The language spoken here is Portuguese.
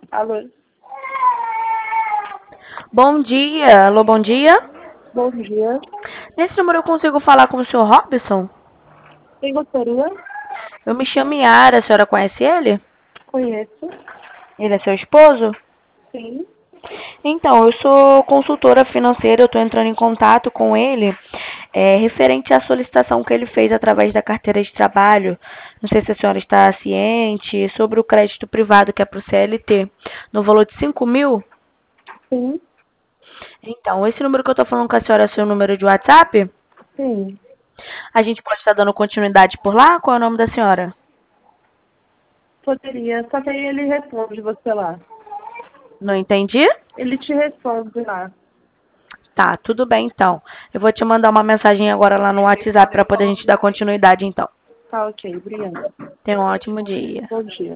Alô? Bom dia, alô, bom dia. Bom dia. Nesse número eu consigo falar com o senhor Robson? Quem gostaria? Eu me chamo Yara, a senhora conhece ele? Conheço. Ele é seu esposo? Sim. Então, eu sou consultora financeira, eu estou entrando em contato com ele referente à solicitação que ele fez através da carteira de trabalho. Não sei se a senhora está ciente sobre o crédito privado que é para o CLT, no valor de 5 mil. Sim. Então, esse número que eu estou falando com a senhora é seu número de WhatsApp? Sim. A gente pode estar dando continuidade por lá? Qual é o nome da senhora? Poderia. Só que aí ele responde você lá. Não entendi? Ele te responde lá. Tá, tudo bem então. Eu vou te mandar uma mensagem agora lá no WhatsApp para poder a gente dar continuidade então. Tá, ok. Obrigada. Tenha um ótimo dia. Bom dia.